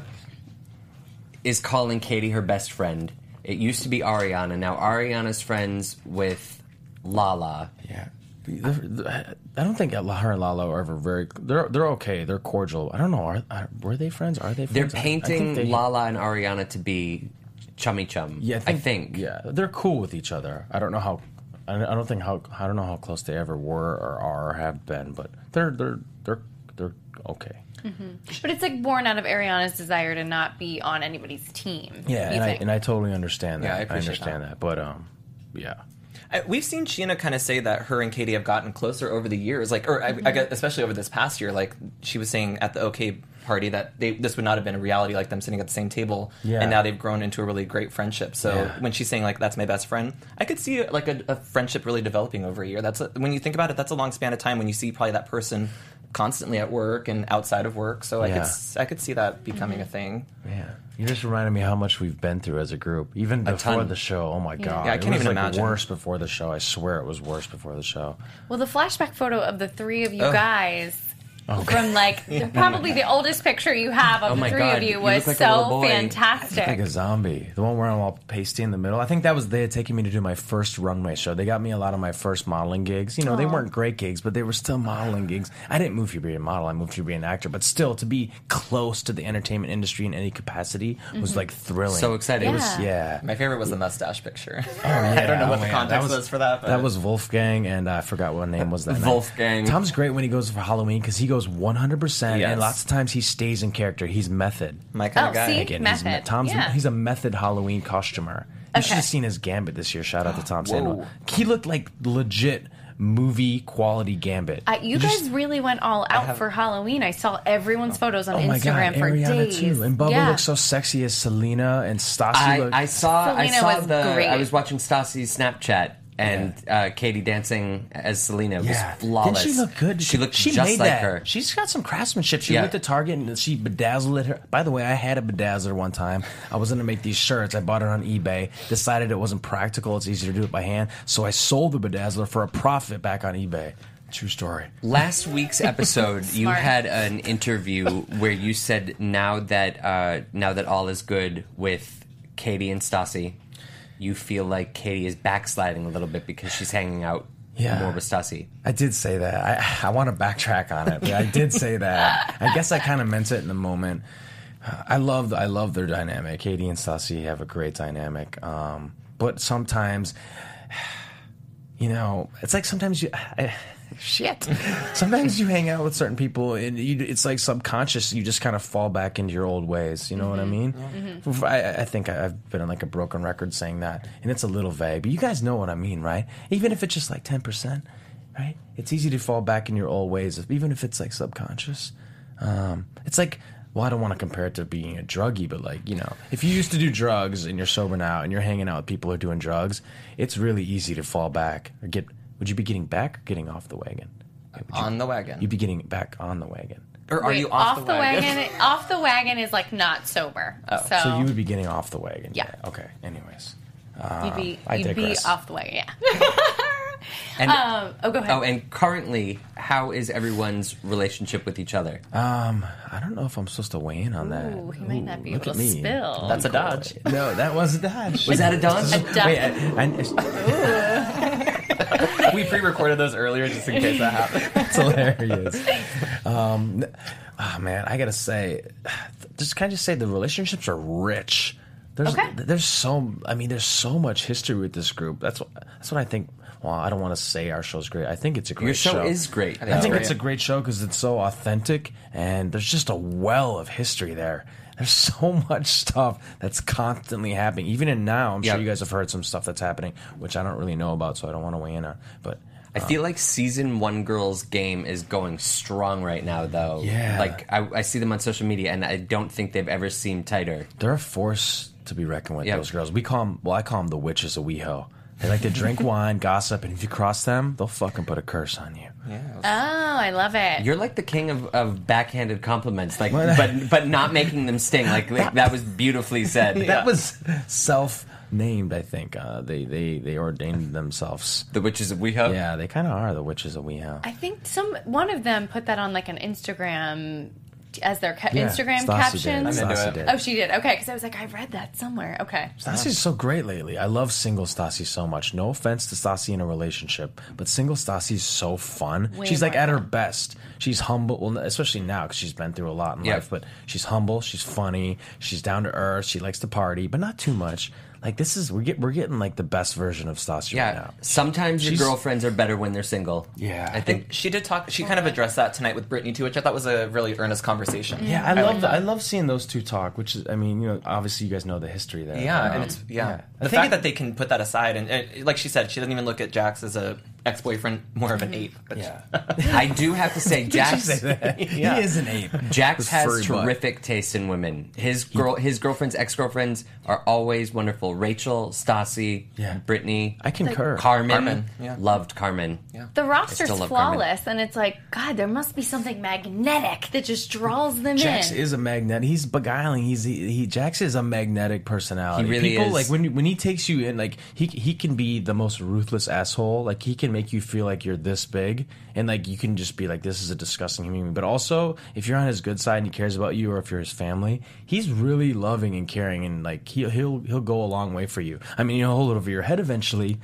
is calling Katie her best friend. It used to be Ariana. Now Ariana's friends with Lala. Yeah. They're- they're- I don't think her and Lala are ever very. They're they're okay. They're cordial. I don't know. Are, are were they friends? Are they? They're friends? I- I painting think they- Lala and Ariana to be chummy chum. Yeah, I think. Yeah, they're cool with each other. I don't know how. I I don't think how. I don't know how close they ever were or are or have been, but they're they're they're they're okay. But it's like born out of Ariana's desire to not be on anybody's team. Yeah, you and I think? and I totally understand that. Yeah, I appreciate understand that. But um, yeah. I, we've seen Sheena kind of say that her and Katie have gotten closer over the years, like, or I, I guess especially over this past year. Like she was saying at the OK party that they, this would not have been a reality, like them sitting at the same table, Yeah. and now they've grown into a really great friendship. So Yeah. when she's saying like that's my best friend, I could see like a, a friendship really developing over a year. That's a, when you think about it, that's a long span of time when you see probably that person constantly at work and outside of work. So I Yeah. could s- I could see that becoming a thing. Yeah, you just reminded me how much we've been through as a group, even before ton. the show. Oh my god, Yeah, I it can't was even like imagine. worse before the show. I swear it was worse before the show. Well, the flashback photo of the three of you Oh. guys from like probably the oldest picture you have of Oh the my three God, of you you was look like a little so boy. fantastic. Like a zombie, the one where I'm all pasty in the middle. I think that was they had taken me to do my first runway show. They got me a lot of my first modeling gigs. You know, they weren't great gigs, but they were still modeling gigs. I didn't move to be a model. I moved to be an actor, but still to be close to the entertainment industry in any capacity was like thrilling. So exciting. Yeah. It was- yeah. My favorite was the mustache picture. Oh, yeah. I don't know what Oh, the man. context was, for that. But That was Wolfgang, and I forgot what name was that. night. Wolfgang. Tom's great when he goes for Halloween because he goes one hundred percent, Yes. and lots of times he stays in character. He's method. my kind Oh, of guy. see? Again, he's me- Method. Tom's Yeah. he's a method Halloween costumer. You should Okay. have seen his Gambit this year. Shout out to Tom Whoa. Sandwell. He looked like legit movie quality Gambit. Uh, you He guys just- really went all out have- for Halloween. I saw everyone's photos on Oh my Instagram god, for Ariana days. too, and Bubba yeah. looks so sexy as Selena, and Stassi. I, looked, I saw I Selena saw was the great. I was watching Stassi's Snapchat and uh, Katie dancing as Selena was yeah, flawless. Didn't she look good? She looked she just made like that. her. She's got some craftsmanship. She Yeah. went to Target and she bedazzled it. By the way, I had a bedazzler one time. I was going to make these shirts. I bought it on eBay. Decided it wasn't practical. It's easier to do it by hand. So I sold the bedazzler for a profit back on eBay. True story. Last week's episode, you Smart. had an interview where you said now that uh, now that all is good with Katie and Stassi, you feel like Katie is backsliding a little bit because she's hanging out Yeah. more with Stassi. I did say that. I, I want to backtrack on it, but I did say that. I guess I kind of meant it in the moment. Uh, I love I love their dynamic. Katie and Stassi have a great dynamic. Um, but sometimes, you know, it's like sometimes you. I, shit. Sometimes you hang out with certain people and you, it's like subconscious. You just kind of fall back into your old ways. You know mm-hmm. what I mean? Mm-hmm. I, I think I've been on like a broken record saying that, and it's a little vague, but you guys know what I mean, right? Even if it's just like ten percent, right? It's easy to fall back in your old ways, even if it's like subconscious. Um, it's like, well, I don't want to compare it to being a druggie, but like, you know, if you used to do drugs and you're sober now and you're hanging out with people who are doing drugs, it's really easy to fall back or get. Would you be getting back or getting off the wagon? You, on the wagon. You'd be getting back on the wagon. Or are Wait, you off, off the, the wagon? wagon? Off the wagon is like not sober. Oh. So, So you would be getting off the wagon. Yeah. Okay. Anyways. you'd be, I you'd be digress. off the wagon, yeah. And, um, oh, go ahead. oh, and currently, how is everyone's relationship with each other? Um, I don't know if I'm supposed to weigh in on that. Ooh, he might not be look able at to me. spill. That's a dodge. No, that was a dodge. Was that a dodge? A duck. Wait, I, I, We pre-recorded those earlier just in case that happened. It's hilarious. Um, oh man, I gotta say, just can I just say the relationships are rich. There's, Okay. there's so, I mean, there's so much history with this group. That's what, that's what I think. Well, I don't want to say our show's great. I think it's a great Your show, show. is great. I think great. it's a great show because it's so authentic and there's just a well of history there. There's so much stuff that's constantly happening. Even in now, I'm Yeah. sure you guys have heard some stuff that's happening, which I don't really know about, so I don't want to weigh in on. But I feel like season one girls' game is going strong right now, though. Yeah. Like, I, I see them on social media, and I don't think they've ever seemed tighter. they're a force to be reckoned with, Yeah. those girls. We call them, well, I call them the witches of WeHo. They like to drink wine, gossip, and if you cross them, they'll fucking put a curse on you. Yeah. Oh, I love it. You're like the king of, of backhanded compliments, like, but but not making them sting. Like, like that was beautifully said. That was self-named, I think. Uh, they, they, they ordained themselves. The witches of WeHo. Yeah, they kind of are the witches of WeHo. I think some one of them put that on like an Instagram as their ca- Yeah, Instagram Stassi captions. did. I'm into Stassi it. did. Oh, she did. Okay, because I was like, I read that somewhere. Okay. Stassi's so great lately. I love single Stassi so much. No offense to Stassi in a relationship, but single Stassi's so fun. Way she's like more at her fun. best. She's humble, well, especially now because she's been through a lot in Yeah. life. But she's humble. She's funny. She's down to earth. She likes to party, but not too much. Like this is we're get we're getting like the best version of Stassi Yeah. right now. Sometimes your She's- girlfriends are better when they're single. Yeah. I think. She did talk. She kind of addressed that tonight with Brittany too, which I thought was a really earnest conversation. Yeah, I love the, I love seeing those two talk. Which is, I mean, you know, obviously you guys know the history there. Yeah, Um, and it's yeah. yeah. The I fact think- that they can put that aside and, and like she said, she doesn't even look at Jax as a ex-boyfriend, more of an ape. But Yeah, I do have to say, Jax. Yeah. He is an ape. Jax With has furry butt. terrific taste in women. His girl, his girlfriends, ex-girlfriends are always wonderful. Rachel, Stassi, Yeah. Brittany, I concur. Carmen, Carmen, yeah. loved Carmen. The roster's still love Carmen. flawless, and it's like, God, there must be something magnetic that just draws them Jax in. is a magnet. He's beguiling. He's he, he. Jax is a magnetic personality. He really People is. like when when he takes you in. Like he he can be the most ruthless asshole. Like he can make you feel like you're this big, and like you can just be like, this is a disgusting human being. But also, if you're on his good side and he cares about you, or if you're his family, he's really loving and caring, and like he he'll he'll go a long way for you. I mean, he'll hold it over your head eventually.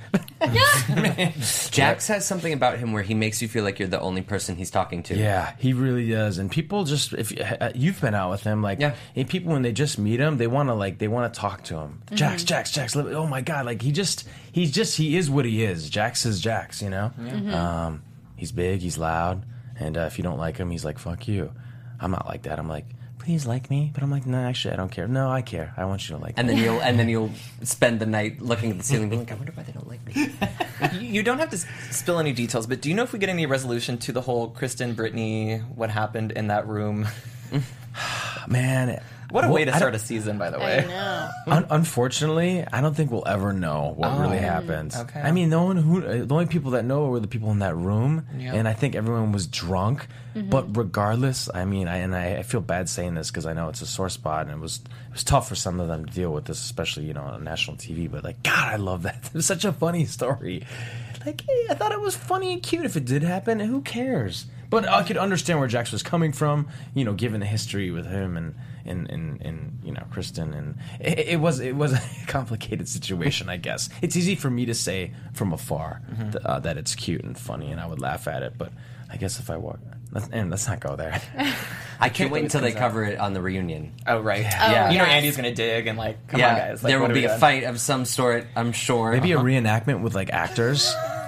Jax has something about him where he makes you feel like you're the only person he's talking to. Yeah, he really does. And people just, if uh, you've been out with him, like, Yeah. and people when they just meet him, they want to like, they want to talk to him. Jax, Jax, Jax. let- Oh my God, like he just, he's just, he is what he is. Jax is Jax, you know. Um, he's big, he's loud, and uh, if you don't like him, he's like, fuck you. I'm not like that. I'm like, please like me, but I'm like, no, actually, I don't care. No, I care. I want you to like And me. then you'll and then you'll spend the night looking at the ceiling, being like, I wonder why they don't like me. you, you don't have to s- spill any details, but do you know if we get any resolution to the whole Kristen, Brittany, what happened in that room? Man, What a well, way to I start don't- a season, by the I way. know. Un- unfortunately, I don't think we'll ever know what Oh, really happened. okay. I mean, no one who uh, the only people that know were the people in that room, Yeah. and I think everyone was drunk. But regardless, I mean, I, and I, I feel bad saying this because I know it's a sore spot, and it was it was tough for some of them to deal with this, especially you know on national T V. But like, God, I love that. It was such a funny story. Like, hey, I thought it was funny and cute. If it did happen, who cares? But I could understand where Jax was coming from, you know, given the history with him and and, and, and you know Kristen, and it, it was it was a complicated situation, I guess. It's easy for me to say from afar th- uh, that it's cute and funny, and I would laugh at it. But I guess if I walk, let's, and let's not go there. I can't wait believe until it they comes out. cover it on the reunion. Oh, right. Yeah. You know yes. Andy's going to dig and, like, come yeah, on, guys. Like, there what will are be we a doing? fight of some sort, I'm sure. Maybe a Uh-huh. reenactment with like actors.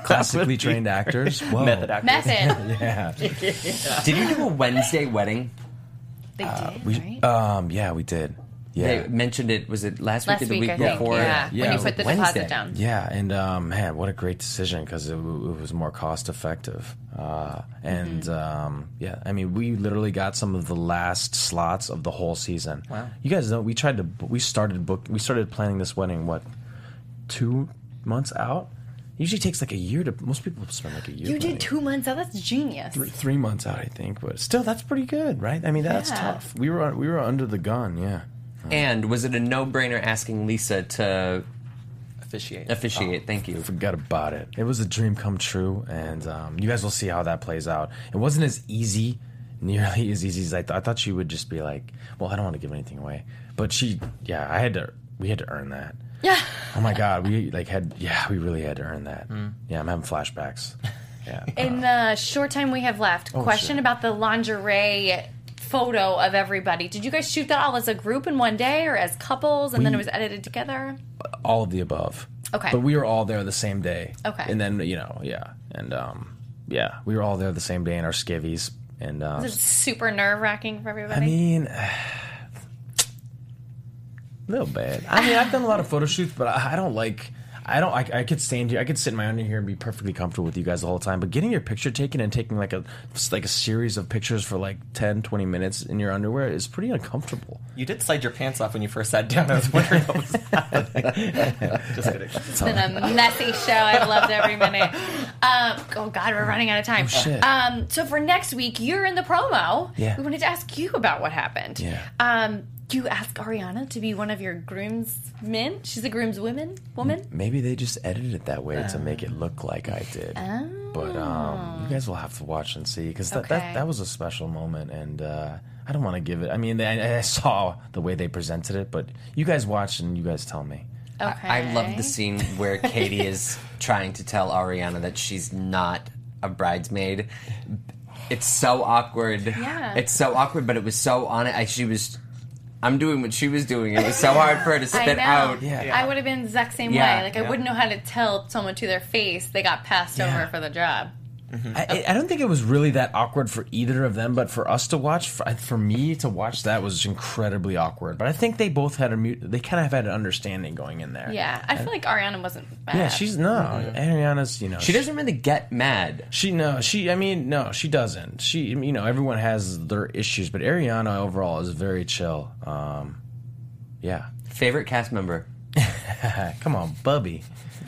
classically trained actors. Whoa. Method actors. Method. Yeah. Did you do a Wednesday wedding? They did, We, right? um, yeah, we did. Yeah. They mentioned it. Was it last, Last week or the week, week I think. before? Yeah, Yeah, when you it put the was Wednesday. deposit down. Yeah, and um, man, what a great decision because it, w- it was more cost effective. Uh, and Mm-hmm. um, yeah, I mean, we literally got some of the last slots of the whole season. Wow. You guys know we tried to we started book we started planning this wedding what two months out. It usually takes like a year to. Most people spend like a year. You planning. did two months out. That's genius. Three, three months out, I think, but still, that's pretty good, right? I mean, that's Yeah. tough. We were we were under the gun, yeah. And was it a no-brainer asking Lisa to Officiate. officiate? Thank you. Forgot about it. It was a dream come true, and um, you guys will see how that plays out. It wasn't as easy, nearly as easy as I thought. I thought she would just be like, "Well, I don't want to give anything away," but she, yeah, I had to. We had to earn that. Yeah. Oh my God, we like had, yeah, we really had to earn that. Yeah, I'm having flashbacks. Yeah. In the short time we have left, Oh, question sure. about the lingerie photo of everybody. Did you guys shoot that all as a group in one day or as couples and then it was edited together? All of the above. Okay. But we were all there the same day. Okay. And then, you know, yeah. And, um, yeah, we were all there the same day in our skivvies. And, um, Was it super nerve wracking for everybody? I mean, a little bit. I mean, I've done a lot of photo shoots, but I, I don't like. I don't. I, I could stand here. I could sit in my under here and be perfectly comfortable with you guys the whole time. But getting your picture taken and taking like a like a series of pictures for like ten, twenty minutes in your underwear is pretty uncomfortable. You did slide your pants off when you first sat down. I was wondering what was happening. Just kidding. It's been a messy show. I've loved every minute. Um, oh, God, we're running out of time. Oh, shit. Um, so for next week, you're in the promo. Yeah. We wanted to ask you about what happened. Yeah. Um, you asked Ariana to be one of your groomsmen. She's a groomswoman. Woman. Maybe they just edited it that way to make it look like I did. Oh. But um, you guys will have to watch and see because that, Okay. that that was a special moment, and uh, I don't want to give it. I mean, I, I saw the way they presented it, but you guys watch and you guys tell me. Okay. I love the scene where Katie is trying to tell Ariana that she's not a bridesmaid. It's so awkward. Yeah. It's so awkward, but it was so on it. I, she was. I'm doing what she was doing. It was so hard for her to I spit know. out. Yeah. I would have been the exact same Yeah. way. Like, I Yeah. wouldn't know how to tell someone to their face they got passed Yeah. over for the job. I, I don't think it was really that awkward for either of them, but for us to watch, for, for me to watch that was incredibly awkward. But I think they both had a mute. They kind of had an understanding going in there. Yeah. I feel like Ariana wasn't bad. Yeah, she's no. Ariana's, you know, She doesn't really get mad. She no, she. I mean, no, she doesn't. She, you know, everyone has their issues, but Ariana overall is very chill. Um, yeah. Favorite cast member? Come on, Bubby.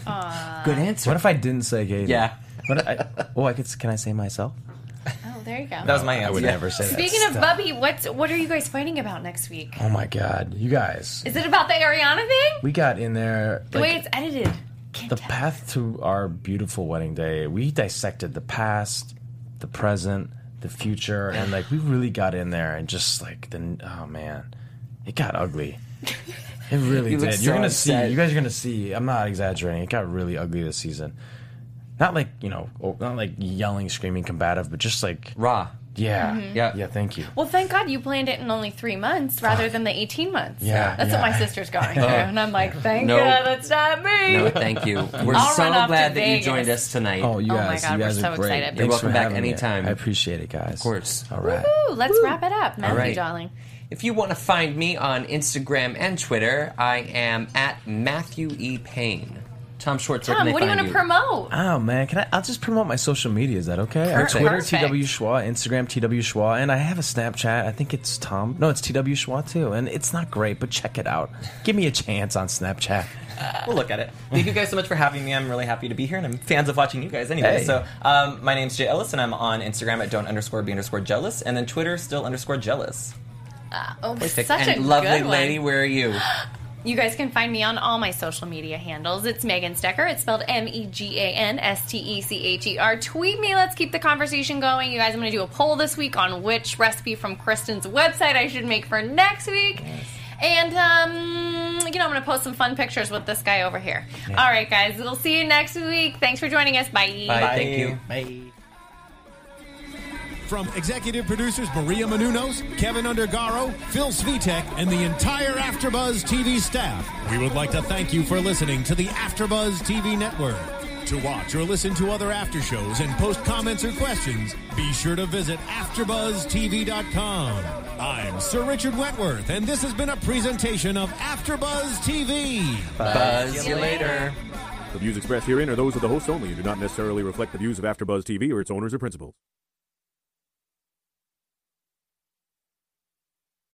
Good answer. What if I didn't say Katie? Yeah. What I, oh, I could. Can I say myself? Oh, there you go. That was my answer. I would never say that. Speaking of Stop. Bubby, what's what are you guys fighting about next week? Oh my God, you guys. Is it about the Ariana thing? We got in there. The like, way it's edited. Can't the tell. path to our beautiful wedding day. We dissected the past, the present, the future, and like we really got in there and just like the oh man, it got ugly. It really You look did. so You're gonna upset. see. You guys are gonna see. I'm not exaggerating. It got really ugly this season. Not like you know, oh, not like yelling, screaming, combative, but just like Raw. yeah, Mm-hmm. Yeah. yeah. Thank you. Well, thank God you planned it in only three months rather than the eighteen months. Yeah, That's yeah. what my sister's going through. And I'm like, thank No. God that's not me. No, thank you. We're I'll so run off to glad that you Vegas. joined us tonight. Oh, you Oh my guys, God, you we're guys so are great. excited. Thanks You're welcome for back having me. anytime. I appreciate it, guys. Of course. All right. Woo, let's wrap it up. Matthew, right. darling. If you want to find me on Instagram and Twitter, I am at Matthew E. Payne. Tom Schwartz, where can Tom, they what do you find want to promote? Oh man, can I? I'll just promote my social media. Is that okay? Our Perfect. Twitter, Perfect. T W Schwa, Instagram, T W Schwa, and I have a Snapchat. I think it's Tom. No, it's T W Schwa too, and it's not great, but check it out. Give me a chance on Snapchat. We'll look at it. Thank you guys so much for having me. I'm really happy to be here, and I'm fans of watching you guys anyway. Hey. So, um, my name's Jay Ellis, and I'm on Instagram at don't underscore be underscore jealous, and then Twitter still underscore jealous. Oh, Perfect. such a And lovely good one. lady, where are you? You guys can find me on all my social media handles. It's Megan Stecher. It's spelled M E G A N S T E C H E R. Tweet me. Let's keep the conversation going. You guys, I'm going to do a poll this week on which recipe from Kristen's website I should make for next week. And, um, you know, I'm going to post some fun pictures with this guy over here. All right, guys. We'll see you next week. Thanks for joining us. Bye. Bye. Thank you. Bye. From executive producers Maria Menounos, Kevin Undergaro, Phil Svitek, and the entire AfterBuzz T V staff, we would like to thank you for listening to the AfterBuzz T V network. To watch or listen to other after shows and post comments or questions, be sure to visit after buzz t v dot com. I'm Sir Richard Wentworth, and this has been a presentation of AfterBuzz T V. Buzz you later. The views expressed herein are those of the hosts only and do not necessarily reflect the views of AfterBuzz T V or its owners or principals.